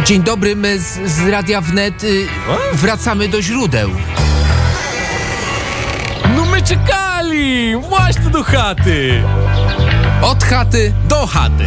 Dzień dobry, my z Radia Wnet wracamy do źródeł. No my czekali! Właśnie do chaty! Od chaty do chaty.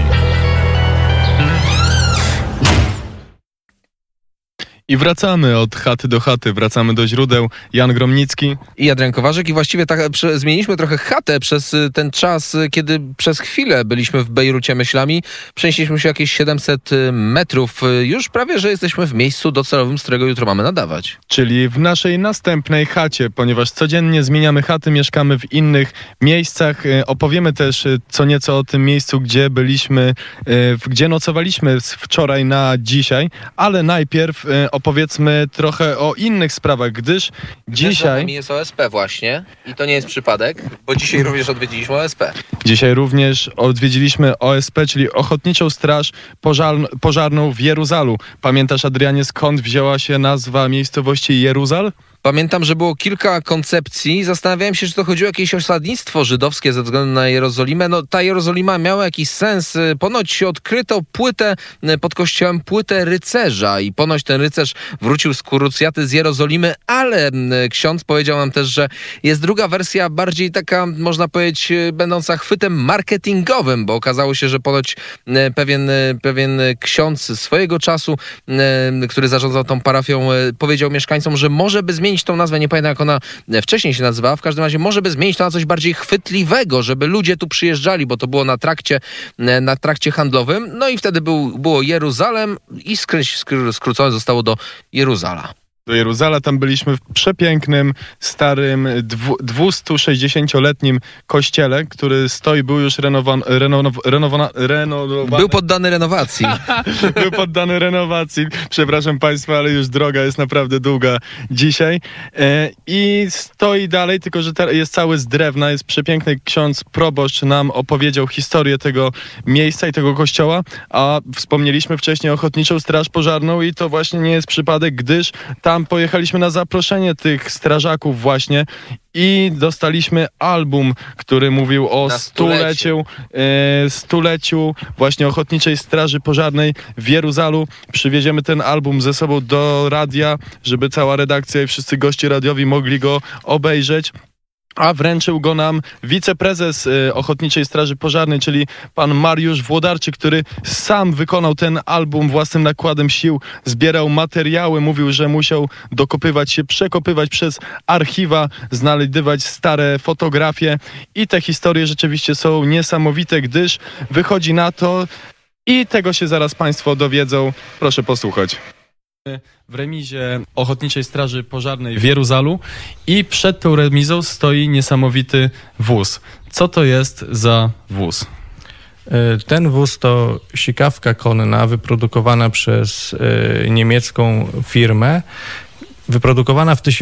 I wracamy od chaty do chaty, wracamy do źródeł. Jan Gromnicki i Adrian Kowarzyk i właściwie tak zmieniliśmy trochę chatę przez ten czas, kiedy przez chwilę byliśmy w Bejrucie myślami. Przenieśliśmy się jakieś 700 metrów. Już prawie, że jesteśmy w miejscu docelowym, z którego jutro mamy nadawać. czyli w naszej następnej chacie, ponieważ codziennie zmieniamy chaty, mieszkamy w innych miejscach. Opowiemy też co nieco o tym miejscu, gdzie byliśmy, gdzie nocowaliśmy wczoraj na dzisiaj, ale najpierw opowiedzmy trochę o innych sprawach, gdyż dzisiaj jest OSP właśnie i to nie jest przypadek, bo dzisiaj również odwiedziliśmy OSP. Dzisiaj również odwiedziliśmy OSP, czyli Ochotniczą Straż Pożarną w Jeruzalu. Pamiętasz, Adrianie, skąd wzięła się nazwa miejscowości Jeruzal? Pamiętam, że było kilka koncepcji. Zastanawiałem się, czy to chodziło o jakieś osadnictwo żydowskie ze względu na Jerozolimę. No, ta Jerozolima miała jakiś sens. Ponoć odkryto płytę pod kościołem, płytę rycerza i ponoć ten rycerz wrócił z krucjaty z Jerozolimy, ale ksiądz powiedział nam też, że jest druga wersja, bardziej taka, można powiedzieć, będąca chwytem marketingowym, bo okazało się, że ponoć pewien ksiądz swojego czasu, który zarządzał tą parafią, powiedział mieszkańcom, że może by zmienić tą nazwę, nie pamiętam jak ona wcześniej się nazywała, w każdym razie może by zmienić to na coś bardziej chwytliwego, żeby ludzie tu przyjeżdżali, bo to było na trakcie handlowym, no i wtedy było Jeruzalem i skrócone zostało do Jeruzala. Do Jeruzala, tam byliśmy w przepięknym, starym, 260-letnim kościele, który był już renowowany. Był poddany renowacji. Był poddany renowacji. Przepraszam Państwa, ale już droga jest naprawdę długa dzisiaj. I stoi dalej, tylko że jest cały z drewna, jest przepiękny. Ksiądz proboszcz nam opowiedział historię tego miejsca i tego kościoła, a wspomnieliśmy wcześniej Ochotniczą Straż Pożarną i to właśnie nie jest przypadek, gdyż tam pojechaliśmy na zaproszenie tych strażaków właśnie i dostaliśmy album, który mówił o stuleciu właśnie Ochotniczej Straży Pożarnej w Jeruzalu. Przywieziemy ten album ze sobą do radia, żeby cała redakcja i wszyscy goście radiowi mogli go obejrzeć. A wręczył go nam wiceprezes Ochotniczej Straży Pożarnej, czyli pan Mariusz Włodarczyk, który sam wykonał ten album własnym nakładem sił, zbierał materiały, mówił, że musiał dokopywać się, przekopywać przez archiwa, znajdywać stare fotografie i te historie rzeczywiście są niesamowite, gdyż wychodzi na to i tego się zaraz Państwo dowiedzą. Proszę posłuchać. W remizie Ochotniczej Straży Pożarnej w Jeruzalu i przed tą remizą stoi niesamowity wóz. Co to jest za wóz? Ten wóz to sikawka konna wyprodukowana przez niemiecką firmę, wyprodukowana w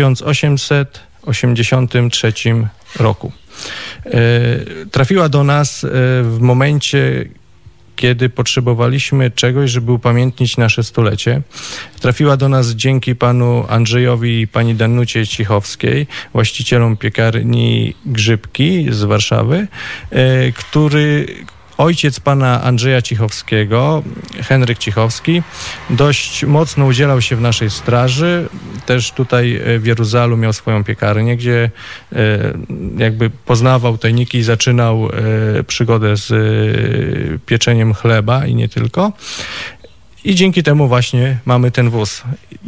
1883 roku. Trafiła do nas w momencie, kiedy potrzebowaliśmy czegoś, żeby upamiętnić nasze stulecie. Trafiła do nas dzięki panu Andrzejowi i pani Danucie Cichowskiej, właścicielom piekarni Grzybki z Warszawy, ojciec pana Andrzeja Cichowskiego, Henryk Cichowski, dość mocno udzielał się w naszej straży. Też tutaj w Jeruzalu miał swoją piekarnię, gdzie jakby poznawał tajniki i zaczynał przygodę z pieczeniem chleba i nie tylko. I dzięki temu właśnie mamy ten wóz.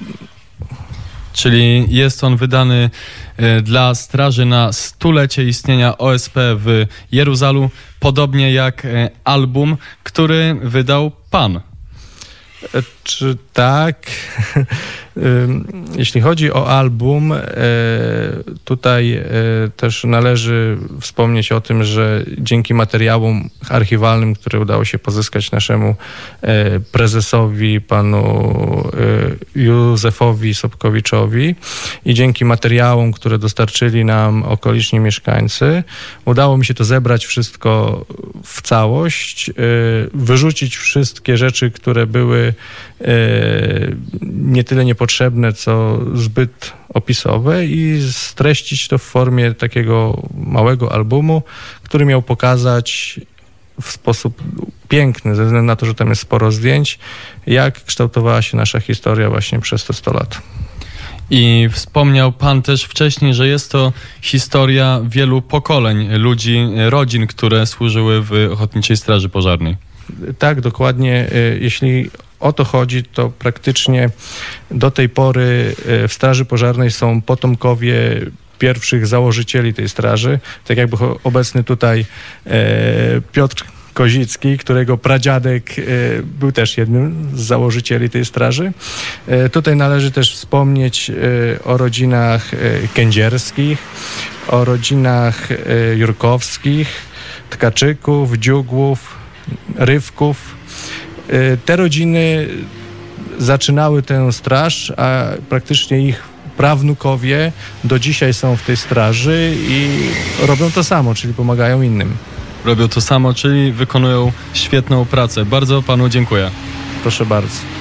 Czyli jest on wydany dla straży na 100-lecie istnienia OSP w Jeruzalu, podobnie jak album, który wydał pan. Czy tak? Jeśli chodzi o album, tutaj też należy wspomnieć o tym, że dzięki materiałom archiwalnym, które udało się pozyskać naszemu prezesowi, panu Józefowi Sobkowiczowi i dzięki materiałom, które dostarczyli nam okoliczni mieszkańcy, udało mi się to zebrać wszystko w całość, wyrzucić wszystkie rzeczy, które były nie tyle niepotrzebne, co zbyt opisowe i streścić to w formie takiego małego albumu, który miał pokazać w sposób piękny, ze względu na to, że tam jest sporo zdjęć, jak kształtowała się nasza historia właśnie przez te 100 lat. I wspomniał pan też wcześniej, że jest to historia wielu pokoleń ludzi, rodzin, które służyły w Ochotniczej Straży Pożarnej. Tak, dokładnie. Jeśli o to chodzi, to praktycznie do tej pory w Straży Pożarnej są potomkowie pierwszych założycieli tej straży, tak jakby obecny tutaj Piotr Kozicki, którego pradziadek był też jednym z założycieli tej straży. Tutaj należy też wspomnieć o rodzinach Kędzierskich, o rodzinach Jurkowskich, Tkaczyków, Dziugłów, Rywków. Te rodziny zaczynały tę straż, a praktycznie ich prawnukowie do dzisiaj są w tej straży i robią to samo, czyli pomagają innym. Robią to samo, czyli wykonują świetną pracę. Bardzo panu dziękuję. Proszę bardzo.